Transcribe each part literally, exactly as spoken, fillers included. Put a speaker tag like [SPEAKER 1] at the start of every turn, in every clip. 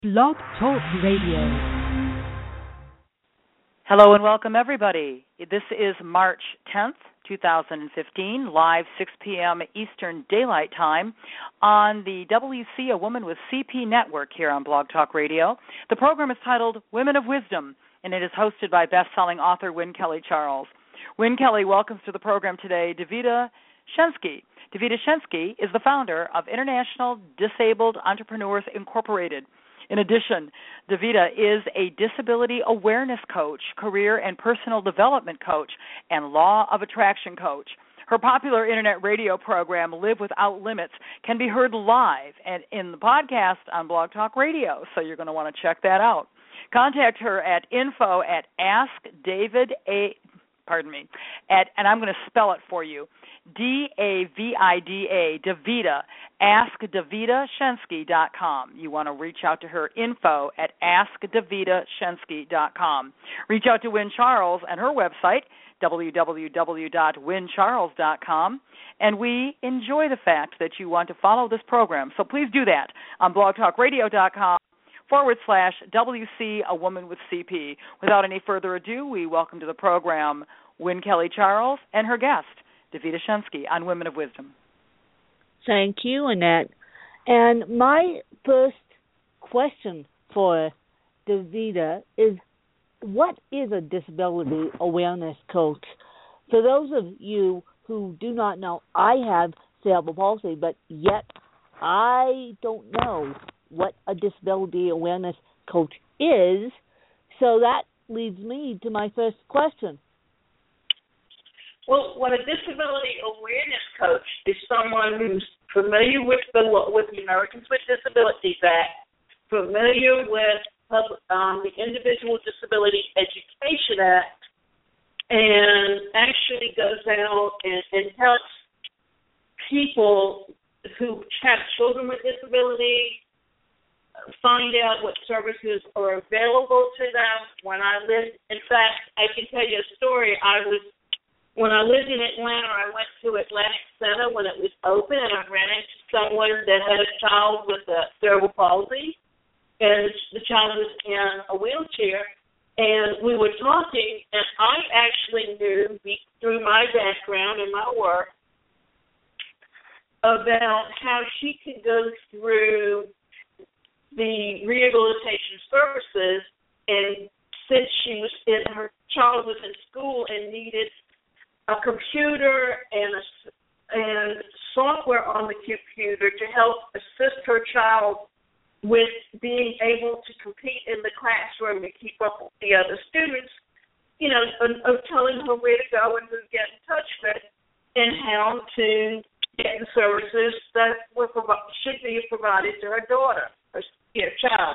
[SPEAKER 1] Blog Talk Radio.
[SPEAKER 2] Hello and welcome, everybody. This is March tenth, twenty fifteen, live six p.m. Eastern Daylight Time on the W C, A Woman with C P network here on Blog Talk Radio. The program is titled Women of Wisdom, and it is hosted by best-selling author Wynne Kelly Charles. Wynne Kelly welcomes to the program today Davida Shensky. Davida Shensky is the founder of International Disabled Entrepreneurs Incorporated. In addition, Davida is a disability awareness coach, career and personal development coach, and law of attraction coach. Her popular internet radio program, Live Without Limits, can be heard live and in the podcast on Blog Talk Radio, so you're going to want to check that out. Contact her at info at askdavida, pardon me, at, and I'm going to spell it for you, D A V I D A, Davida, ask davida shensky dot com. You want to reach out to her, info at ask davida shensky dot com. Reach out to Wynne Charles and her website, w w w dot wynne charles dot com. And we enjoy the fact that you want to follow this program, so please do that on blogtalkradio.com forward slash WC, A Woman with C P. Without any further ado, we welcome to the program Wynne Kelly Charles and her guest, Davida Shensky, on Women of Wisdom.
[SPEAKER 3] Thank you, Annette. And my first question for Davida is, what is a disability awareness coach? For those of you who do not know, I have cerebral palsy, but yet I don't know what a disability awareness coach is, so that leads me to my first question.
[SPEAKER 4] Well, what a disability awareness coach is someone who's familiar with the with the Americans with Disabilities Act, familiar with um, the Individual Disability Education Act, and actually goes out and, and helps people who have children with disabilities find out what services are available to them. When I lived, in fact, I can tell you a story. I was When I lived in Atlanta, I went to Atlantic Center when it was open, and I ran into someone that had a child with a cerebral palsy, and the child was in a wheelchair, and we were talking, and I actually knew, through my background and my work, about how she could go through the rehabilitation services, and since she was in, her child was in school and needed a computer and a, and software on the computer to help assist her child with being able to compete in the classroom and keep up with the other students, you know, of, of telling her where to go and who to get in touch with and how to get the services that were provi- should be provided to her daughter, her you know, child.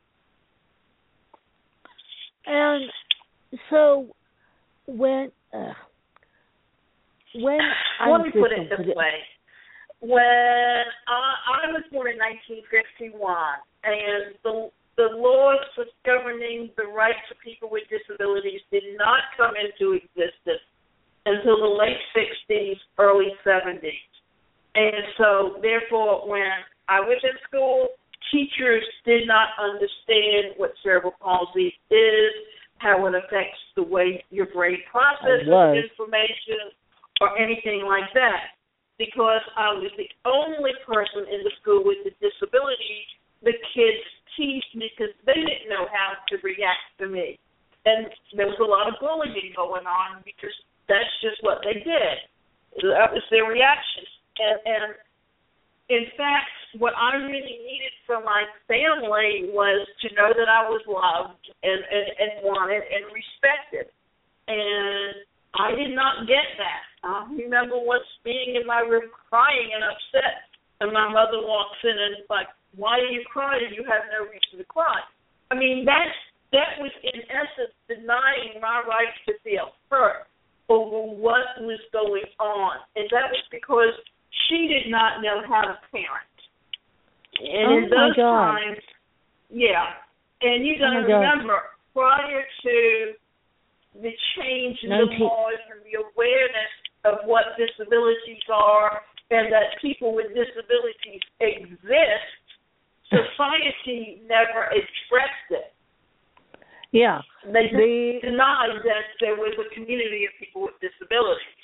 [SPEAKER 3] And so when... Uh, When
[SPEAKER 4] Let me put it this way. When I, I was born in nineteen fifty-one, and the the laws governing the rights of people with disabilities did not come into existence until the late sixties, early seventies. And so, therefore, when I was in school, teachers did not understand what cerebral palsy is, how it affects the way your brain processes information, or anything like that, because I was the only person in the school with a disability. The kids teased me because they didn't know how to react to me. And there was a lot of bullying going on because that's just what they did. That was their reaction. And, and in fact, what I really needed from my family was to know that I was loved and, and, and wanted and respected. And I did not get that. I remember once being in my room crying and upset, and my mother walks in and is like, "Why are you crying? You have no reason to cry." I mean, that that was in essence denying my right to feel hurt over what was going on, and that was because she did not know how to parent. And
[SPEAKER 3] oh
[SPEAKER 4] in those
[SPEAKER 3] my God.
[SPEAKER 4] times, yeah, and you got to
[SPEAKER 3] oh
[SPEAKER 4] remember, prior to the change in the laws and the awareness of what disabilities are and that people with disabilities exist, society never addressed it.
[SPEAKER 3] Yeah.
[SPEAKER 4] They
[SPEAKER 3] the,
[SPEAKER 4] denied that there was a community of people with disabilities.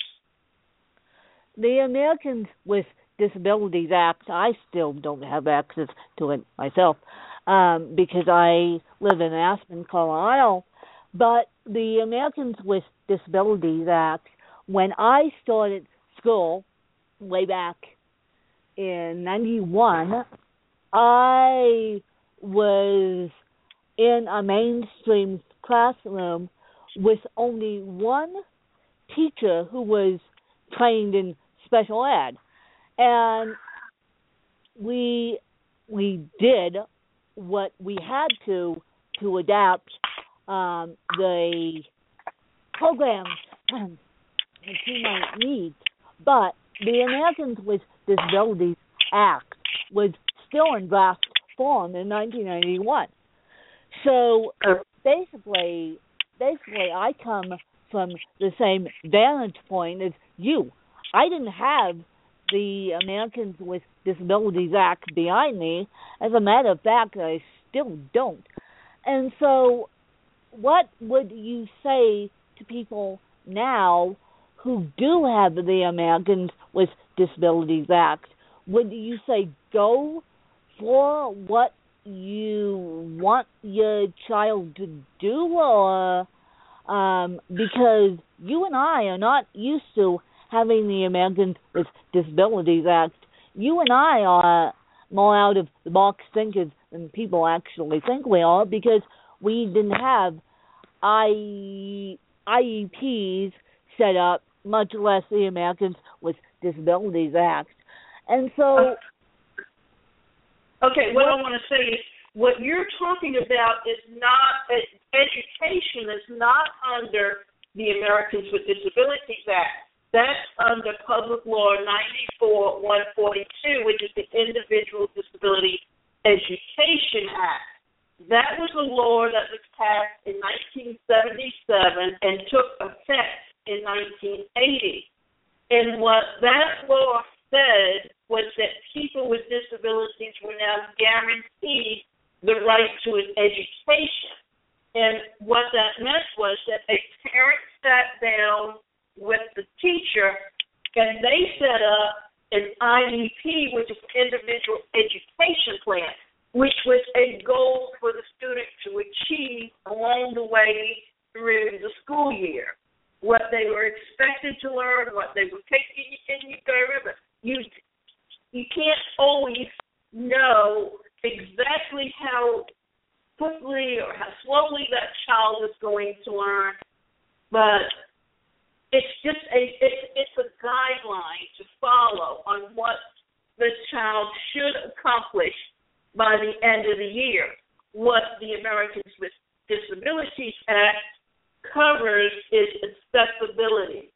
[SPEAKER 3] The Americans with Disabilities Act, I still don't have access to it myself um, because I live in Aspen, Colorado. But the Americans with Disabilities Act, when I started school way back in ninety-one, I was in a mainstream classroom with only one teacher who was trained in special ed. And we we did what we had to to adapt um, the programs to my needs. But the Americans with Disabilities Act was still in draft form in nineteen ninety-one. So basically, basically, I come from the same vantage point as you. I didn't have the Americans with Disabilities Act behind me. As a matter of fact, I still don't. And so what would you say to people now who do have the Americans with Disabilities Act? Would you say go for what you want your child to do, or um, because you and I are not used to having the Americans with Disabilities Act, you and I are more out of the box thinkers than people actually think we are, because we didn't have I, I E Ps set up, much less the Americans with Disabilities Act. And so...
[SPEAKER 4] Okay, what I want to say is what you're talking about is not, education is not under the Americans with Disabilities Act. That's under Public Law ninety-four one forty-two, which is the Individual Disability Education Act. That was a law that was passed in nineteen seventy-seven and took effect in nineteen eighty. And what that law said was that people with disabilities were now guaranteed the right to an education. And what that meant was that a parent sat down with the teacher and they set up an I E P, which is Individual Education Plan, which was a goal for the student to achieve along the way through the school year. What they were expected to learn, what they were taking, and you got to remember, you you can't always know exactly how quickly or how slowly that child is going to learn, but it's just a it's, it's a guideline to follow on what the child should accomplish by the end of the year. What the Americans with Disabilities Act covers is accessibility.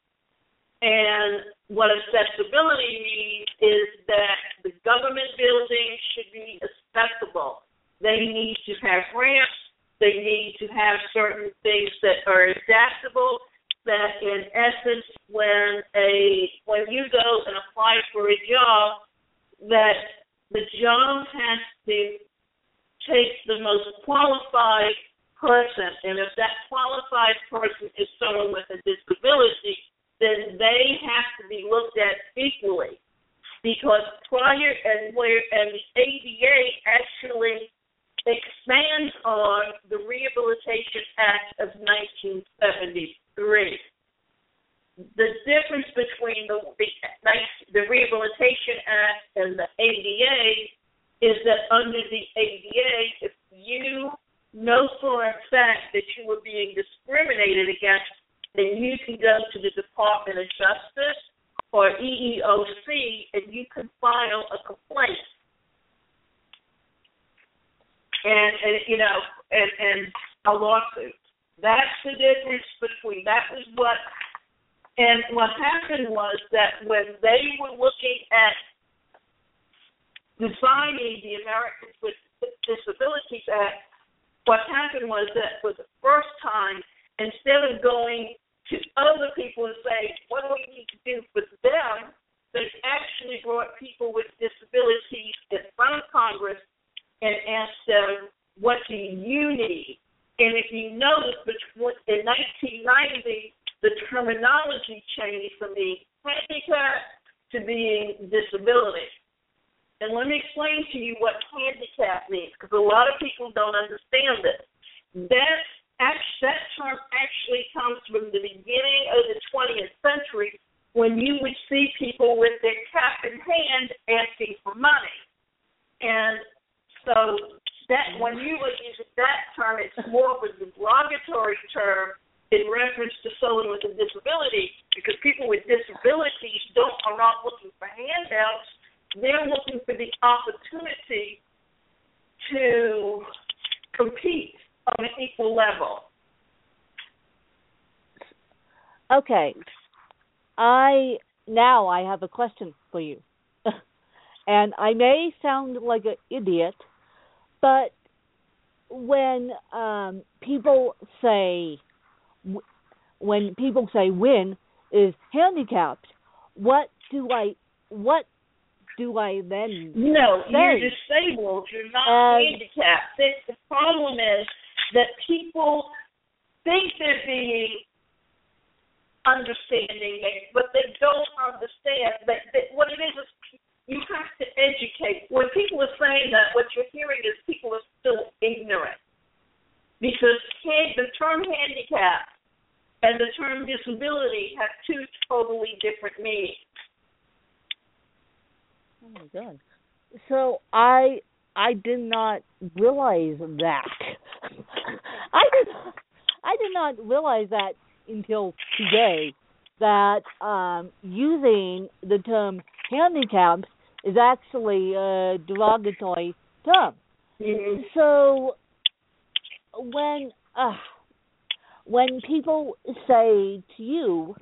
[SPEAKER 4] And what accessibility means is that the government buildings should be accessible. They need to have ramps. They need to have certain things that are adaptable, that in essence, when a when you go and apply for a job, that the job has to take the most qualified person. And if that qualified person is someone with a disability, then they have to be looked at equally, because prior and where and the A D A actually expands on the Rehabilitation Act of nineteen seventy-three. The difference between the, the the Rehabilitation Act and the A D A is that under the A D A, if you know for a fact that you were being discriminated against, then you can go to the Department of Justice or E E O C and you can file a complaint. And, and you know, and, and a lawsuit. That's the difference between, that was what, and what happened was that when they were looking at designing the Americans with Disabilities Act, what happened was that for the first time, instead of going to other people and say, what do we need to do for them, they actually brought people with disabilities in front of Congress and ask them, what do you need? And if you notice, in nineteen ninety, the terminology changed from being handicap to being disability. And let me explain to you what handicap means, because a lot of people don't understand it. That, that term actually comes from the beginning of the twentieth century, when you would see people with their cap in hand asking for money. And so that when you were using that term, it's more of a derogatory term in reference to someone with a disability, because people with disabilities don't are not looking for handouts. They're looking for the opportunity to compete on an equal level.
[SPEAKER 3] Okay. I now I have a question for you. And I may sound like an idiot, but when um, people say when people say Wynn is handicapped, what do I what do I then
[SPEAKER 4] No,
[SPEAKER 3] say?
[SPEAKER 4] You're disabled. You're not
[SPEAKER 3] uh,
[SPEAKER 4] handicapped. The problem is that people think they're being understanding, but they don't understand that, that what it is is you have to educate. When people are saying that, what you're hearing is people are still ignorant, because the term handicap and the term disability have two totally different meanings.
[SPEAKER 3] Oh my God! So I I did not realize that. I did I did not realize that until today, that um, using the term handicapped is actually a derogatory term.
[SPEAKER 4] Mm-hmm.
[SPEAKER 3] So when uh, when people say to you,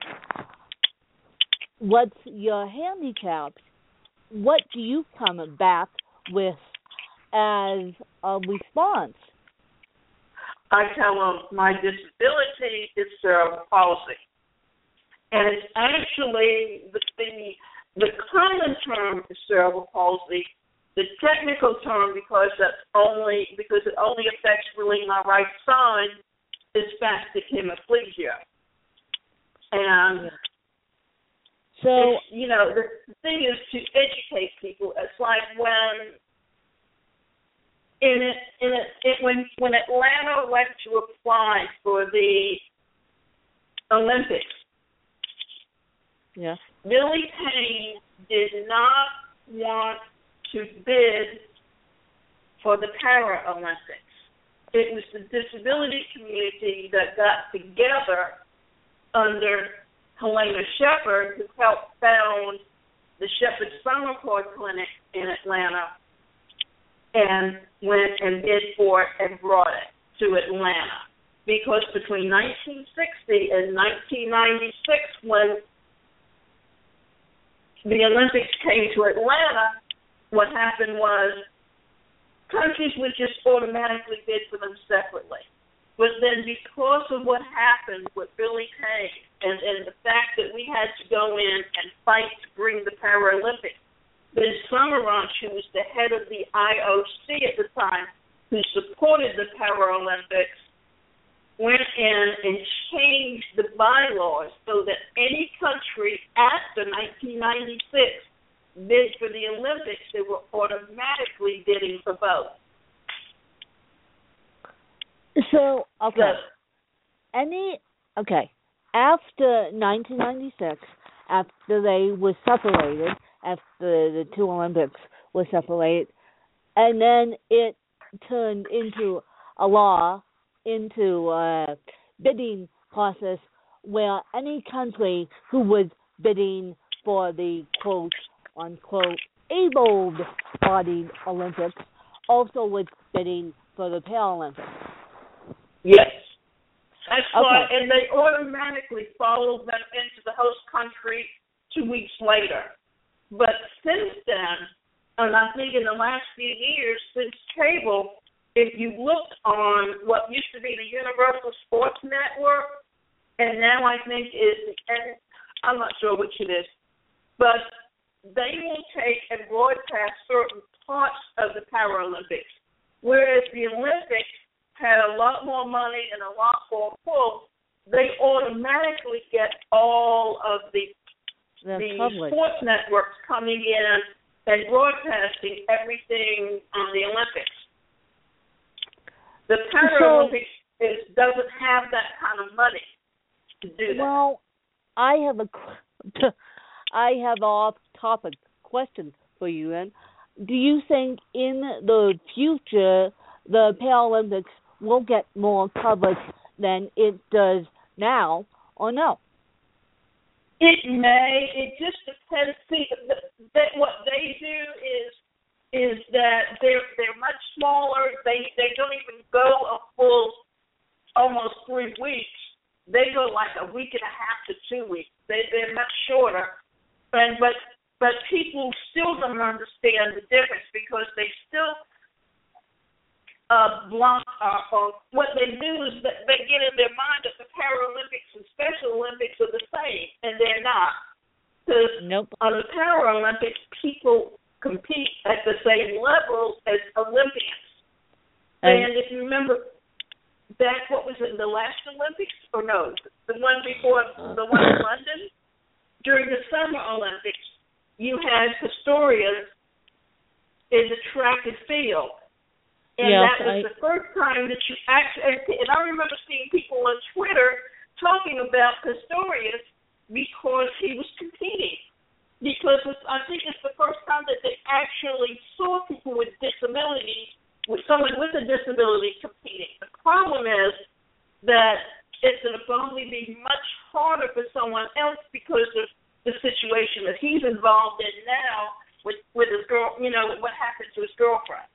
[SPEAKER 3] "What's your handicap?" what do you come back with as a response?
[SPEAKER 4] I tell them my disability is cerebral palsy. And it's actually the, the, the common term is cerebral palsy. The technical term, because that's only because it only affects really my right side, is spastic hemiplegia. And
[SPEAKER 3] so,
[SPEAKER 4] you know, the, the thing is to educate people. It's like when in it, in it, it when when Atlanta went to apply for the Olympics,
[SPEAKER 3] yeah,
[SPEAKER 4] Billy Payne did not want to bid for the Paralympics. It was the disability community that got together under Helena Shepard, who helped found the Shepard Summer Corps Clinic in Atlanta, and went and bid for it and brought it to Atlanta. Because between nineteen sixty and nineteen ninety-six, when the Olympics came to Atlanta, what happened was countries would just automatically bid for them separately. But then because of what happened with Billy Payne and, and the fact that we had to go in and fight to bring the Paralympics, then Summerunch, who was the head of the I O C at the time, who supported the Paralympics, went in and changed the bylaws so that any country after nineteen ninety-six bid for the Olympics, they were automatically bidding for both.
[SPEAKER 3] So, okay. So, any, okay, after nineteen ninety-six, after they were separated, after the two Olympics were separated, and then it turned into a law, into a bidding process where any country who was bidding for the quote unquote able-bodied Olympics also was bidding for the Paralympics.
[SPEAKER 4] Yes. That's
[SPEAKER 3] okay.
[SPEAKER 4] why, and they automatically followed them into the host country two weeks later. But since then, and I think in the last few years since cable, if you look on what used to be the Universal Sports Network, and now I think is, and I'm not sure which it is, but they will take and broadcast certain parts of the Paralympics, whereas the Olympics had a lot more money and a lot more pull. They automatically get all of the
[SPEAKER 3] The,
[SPEAKER 4] the
[SPEAKER 3] public.
[SPEAKER 4] sports networks coming in and broadcasting everything on the Olympics. The Paralympics so, is, doesn't have that kind of money to do that.
[SPEAKER 3] Well, I have a, I have an off-topic question for you, then. Do you think in the future the Paralympics will get more coverage than it does now, or no?
[SPEAKER 4] It may. It just depends. See, the, the, what they do is is that they're they're much smaller. They they don't even go a full almost three weeks. They go like a week and a half to two weeks. They they're much shorter, and but but people still don't understand the difference because they still uh block uh, uh, what they do is that they get in their mind that the Paralympics and Special Olympics are the same, and they're not. Because
[SPEAKER 3] nope.
[SPEAKER 4] on the Paralympics, people compete at the same level as Olympians. And, and if you remember back, what was it, the last Olympics? Or no, the one before, the one in London? During the Summer Olympics, you had Pistorius in the track and field. And
[SPEAKER 3] yes,
[SPEAKER 4] that was
[SPEAKER 3] I...
[SPEAKER 4] the first time that you actually, and I remember seeing people on Twitter talking about Pistorius because he was competing. Because it's, I think it's the first time that they actually saw people with disabilities, with someone with a disability competing. The problem is that it's going to probably be much harder for someone else because of the situation that he's involved in now with, with his girl, you know, what happened to his girlfriend.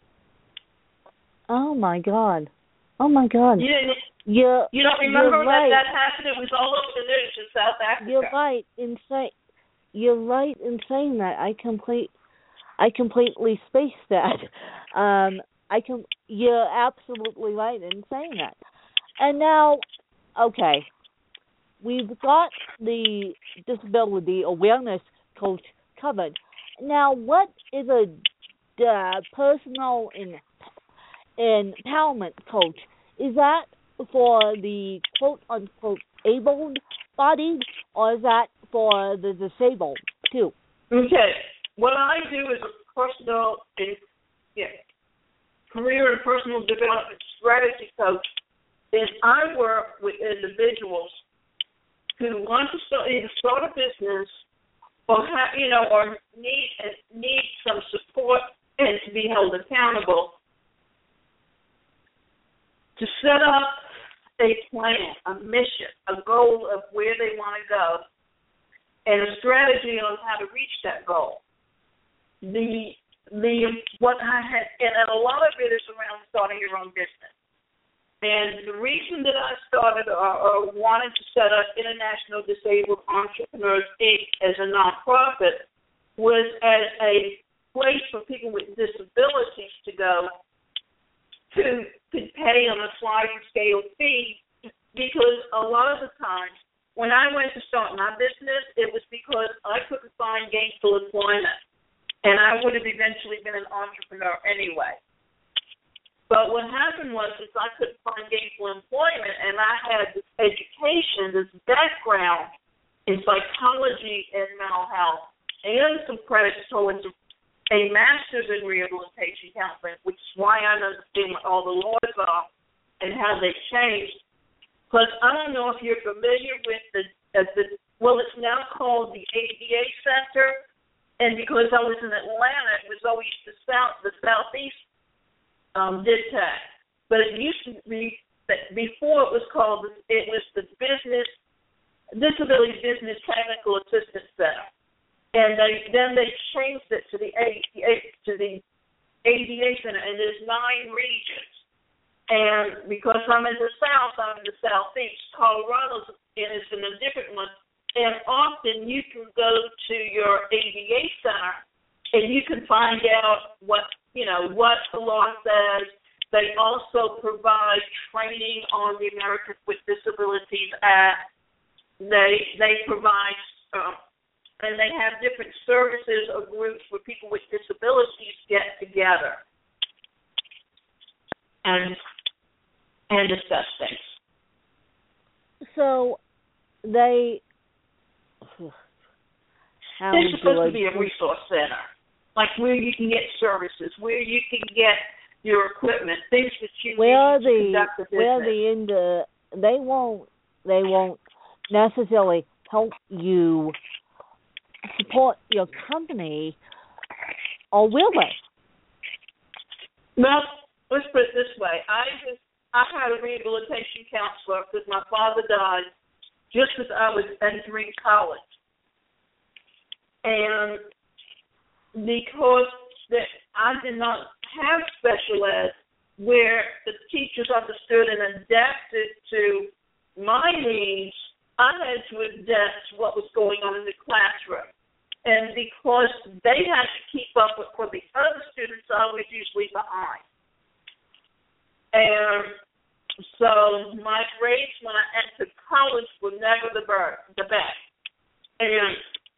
[SPEAKER 3] Oh my God! Oh my God!
[SPEAKER 4] You didn't.
[SPEAKER 3] You're,
[SPEAKER 4] you don't remember
[SPEAKER 3] you're right.
[SPEAKER 4] that that happened? It was all over the news in South Africa.
[SPEAKER 3] You're right in say, You're right in saying that. I complete. I completely spaced that. Um, I can. You're absolutely right in saying that. And now, okay, we've got the disability awareness coach covered. Now, what is a uh, personal in empowerment coach? Is that for the quote-unquote able-bodied, or is that for the disabled, too?
[SPEAKER 4] Okay. What I do is a personal yeah, career and personal development strategy coach is I work with individuals who want to start, either start a business or have, you know, or need need some support and to be held accountable, to set up a plan, a mission, a goal of where they want to go, and a strategy on how to reach that goal. The the what I had, and a lot of it is around starting your own business. And the reason that I started or, or wanted to set up International Disabled Entrepreneurs Incorporated as a nonprofit was as a place for people with disabilities to go to could pay on a sliding scale fee, because a lot of the times when I went to start my business, it was because I couldn't find gainful employment, and I would have eventually been an entrepreneur anyway. But what happened was is I couldn't find gainful employment, and I had this education, this background in psychology and mental health, and some credits towards a master's in rehabilitation counseling, which is why I understand what all the laws are and how they've changed. Because I don't know if you're familiar with the, uh, the, well, it's now called the A D A Center, and because I was in Atlanta, it was always the South, the Southeast um, D T A C. But it used to be, that before it was called, it was the Business, Disability Business Technical Assistance Center. And they, then they changed it to the A, to the A D A Center, and there's nine regions. And because I'm in the South, I'm in the Southeast. Colorado is in a different one. And often you can go to your A D A Center, and you can find out what, you know, what the law says. They also provide training on the Americans with Disabilities Act. They they provide uh, and they have different services or groups where people with disabilities get together and and discuss things.
[SPEAKER 3] So they how
[SPEAKER 4] It's supposed
[SPEAKER 3] I,
[SPEAKER 4] to be a resource center, like where you can get services, where you can get your equipment, things that you
[SPEAKER 3] where
[SPEAKER 4] need
[SPEAKER 3] the,
[SPEAKER 4] to conduct a business.
[SPEAKER 3] Where the in the they won't they won't necessarily help you support your company, or will they?
[SPEAKER 4] Well, let's put it this way. I just I had a rehabilitation counselor because my father died just as I was entering college. And because that I did not have special ed where the teachers understood and adapted to my needs, I had to adapt to what was going on in the classroom. And because they had to keep up with for the other students, I was usually behind. And so my grades when I entered college were never the best. And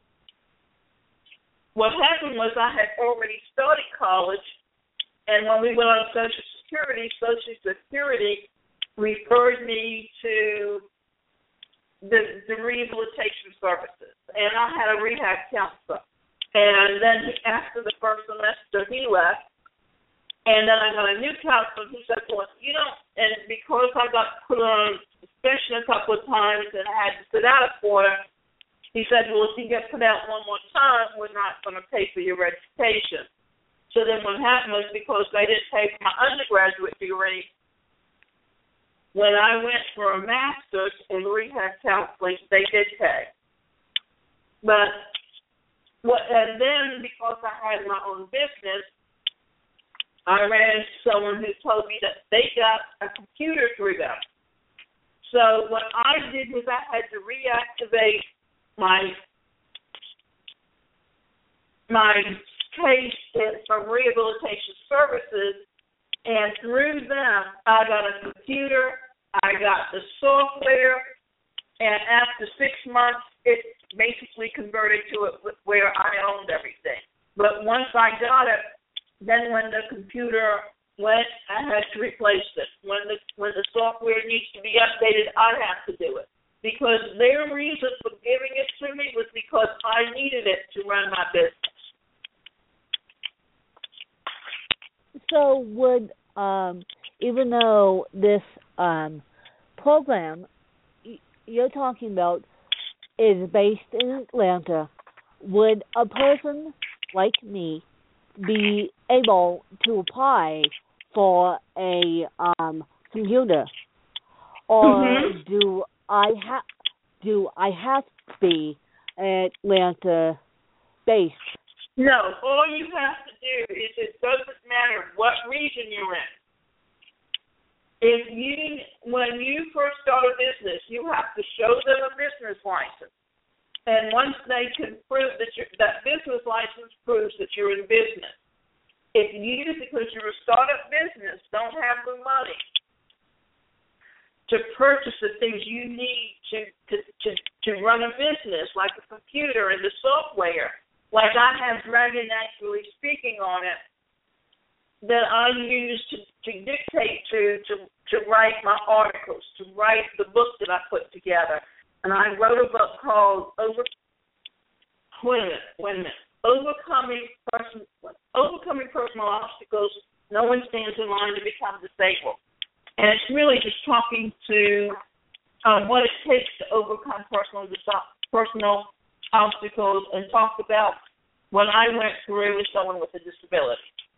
[SPEAKER 4] what happened was I had already started college, and when we went on Social Security, Social Security referred me to the, the rehabilitation services, and I had a rehab counselor. And then after the first semester, he left, and then I got a new counselor who said, well, you know, and because I got put on suspension a couple of times and I had to sit out a quarter, he said, well, if you get put out one more time, we're not going to pay for your education. So then what happened was because they didn't pay for my undergraduate degree, when I went for a master's in rehab counseling, they did pay. But, what, and then because I had my own business, I ran into someone who told me that they got a computer through them. So what I did was I had to reactivate my my case for rehabilitation services, and through them I got a computer, I got the software, and after six months it basically converted to it where I owned everything. But once I got it, then when the computer went, I had to replace it. When the when the software needs to be updated, I have to do it. Because their reason for giving it to me was because I needed it to run my business.
[SPEAKER 3] So would, um, even though this um, program you're talking about is based in Atlanta, would a person like me be able to apply for a um, computer? Or
[SPEAKER 4] Mm-hmm.
[SPEAKER 3] do I have do I have to be Atlanta based?
[SPEAKER 4] No, all you have to do is it doesn't matter what region you're in. If you when you first start a business, you have to show them a business license. And once they can prove that you're, that business license proves that you're in business. If you, because you're a startup business, don't have the money to purchase the things you need to, to, to, to run a business, like the computer and the software, like I have Dragon Actually Speaking on it, that I use to, to dictate to, to, to write my articles, to write the book that I put together. And I wrote a book called Over, wait a minute, wait a minute, Overcoming, person, Overcoming Personal Obstacles. No one stands in line to become disabled. And it's really just talking to um, what it takes to overcome personal personal obstacles and talk about what I went through with someone with a disability.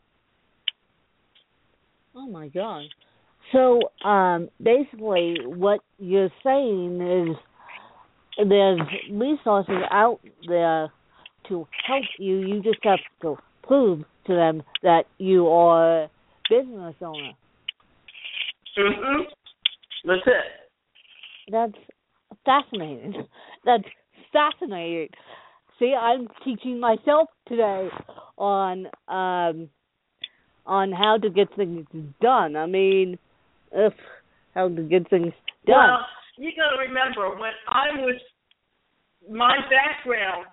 [SPEAKER 3] Oh, my God. So, um, basically, what you're saying is there's resources out there to help you. You just have to prove to them that you are a business owner.
[SPEAKER 4] Mm-hmm. That's it.
[SPEAKER 3] That's fascinating. That's fascinating. See, I'm teaching myself today on um, on how to get things done. I mean, ugh, how to get things done.
[SPEAKER 4] Well, you got to remember, when I was, my background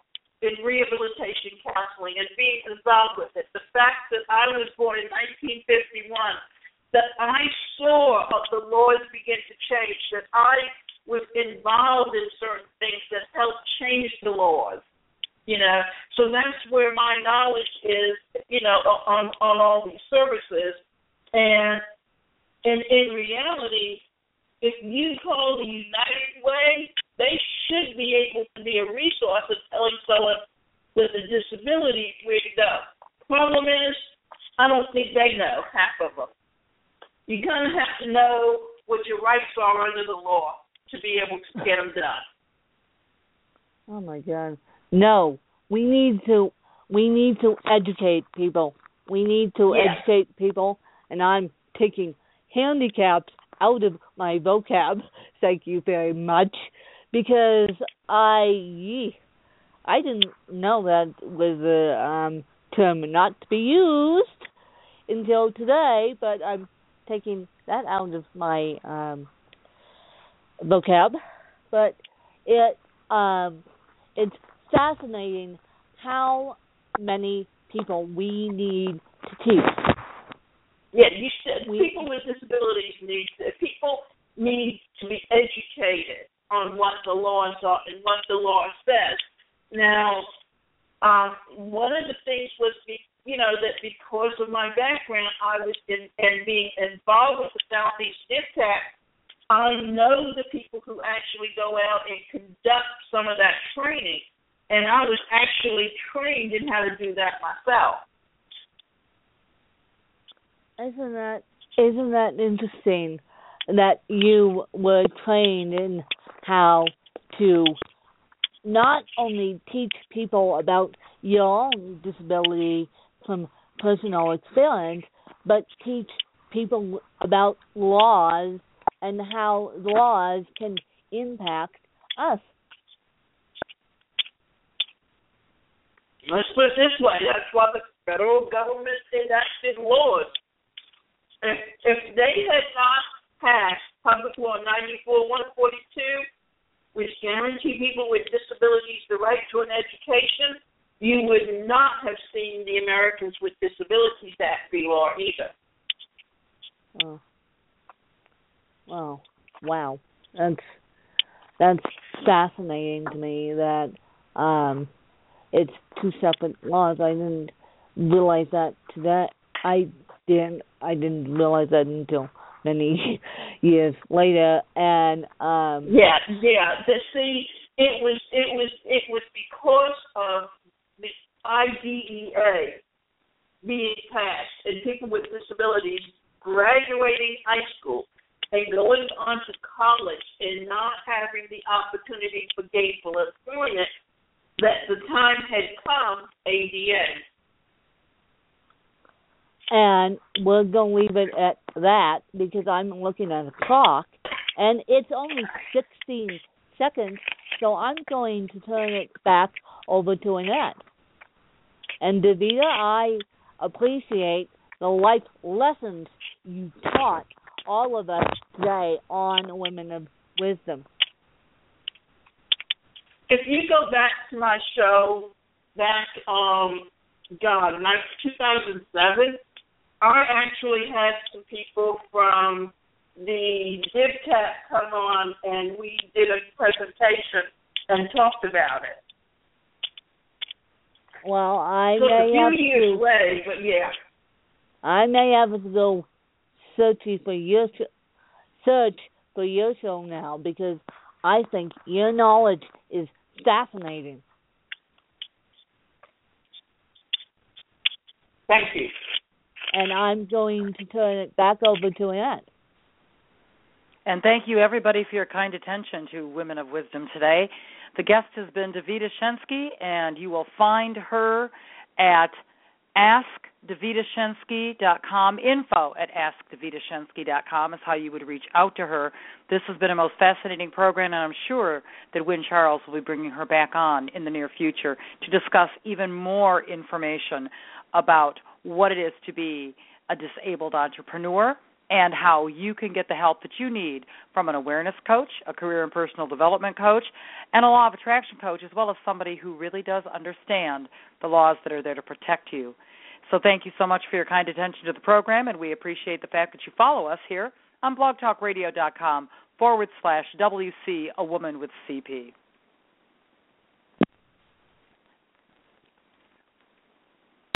[SPEAKER 4] in rehabilitation counseling and being involved with it. The fact that I was born in nineteen fifty-one, that I saw the laws begin to change, that I was involved in certain things that helped change the laws, you know. So that's where my knowledge is, you know, on, on all these services. And, and in reality, if you call the United Way, they should be able to be a resource of telling someone with a disability where to go. Problem is, I don't think they know, half of them. You're going to have to know what your rights are under the law to be able to get them done.
[SPEAKER 3] Oh, my God. No, we need to we need to educate people. We need to
[SPEAKER 4] yes.
[SPEAKER 3] educate people, and I'm taking handicaps out of my vocab, thank you very much, because I I didn't know that was a um, term not to be used until today, but I'm taking that out of my um, vocab. But it um, it's fascinating how many people we need to teach.
[SPEAKER 4] Yeah, you said
[SPEAKER 3] we,
[SPEAKER 4] people with disabilities need to, people need to be educated on what the laws are and what the law says. Now, um, one of the things was, be, you know, that because of my background, I was in and being involved with the Southeast DIVTAC, I know the people who actually go out and conduct some of that training, and I was actually trained in how to do that myself.
[SPEAKER 3] Isn't that isn't that interesting that you were trained in how to not only teach people about your own disability from personal experience, but teach people about laws and how laws can impact us?
[SPEAKER 4] Let's put it this way. That's why the federal government enacted laws. If, if they had not passed Public Law ninety-four one forty-two, which guarantee people with disabilities the right to an education, you would not have seen the Americans with Disabilities Act be law either.
[SPEAKER 3] Oh. Well, wow. That's that's fascinating to me that um, it's two separate laws. I didn't realize that today. I didn't. I didn't realize that until many years later. And um,
[SPEAKER 4] yeah, yeah. The, see, it was it was it was because of the I D E A being passed and people with disabilities graduating high school and going on to college and not having the opportunity for gainful employment, that the time had come A D A.
[SPEAKER 3] And we're going to leave it at that because I'm looking at a clock, and it's only sixteen seconds, so I'm going to turn it back over to Annette. And Davida, I appreciate the life lessons you taught all of us today on Women of Wisdom.
[SPEAKER 4] If you go back to my show back, um, God, in two thousand seven, I actually had some people from the DIVTAC come on, and we did a presentation and talked about it.
[SPEAKER 3] Well, I
[SPEAKER 4] so
[SPEAKER 3] may
[SPEAKER 4] a few
[SPEAKER 3] have
[SPEAKER 4] years
[SPEAKER 3] to,
[SPEAKER 4] away, but yeah.
[SPEAKER 3] I may have to go searching for your sh- search for your show now because I think your knowledge is fascinating.
[SPEAKER 4] Thank you.
[SPEAKER 3] And I'm going to turn it back over to Annette.
[SPEAKER 2] And thank you, everybody, for your kind attention to Women of Wisdom today. The guest has been Davida Shensky, and you will find her at ask davida shensky dot com. Info at ask davida shensky dot com is how you would reach out to her. This has been a most fascinating program, and I'm sure that Wynne Charles will be bringing her back on in the near future to discuss even more information about what it is to be a disabled entrepreneur and how you can get the help that you need from an awareness coach, a career and personal development coach, and a law of attraction coach, as well as somebody who really does understand the laws that are there to protect you. So thank you so much for your kind attention to the program, and we appreciate the fact that you follow us here on blogtalkradio.com forward slash WC, A Woman with C P.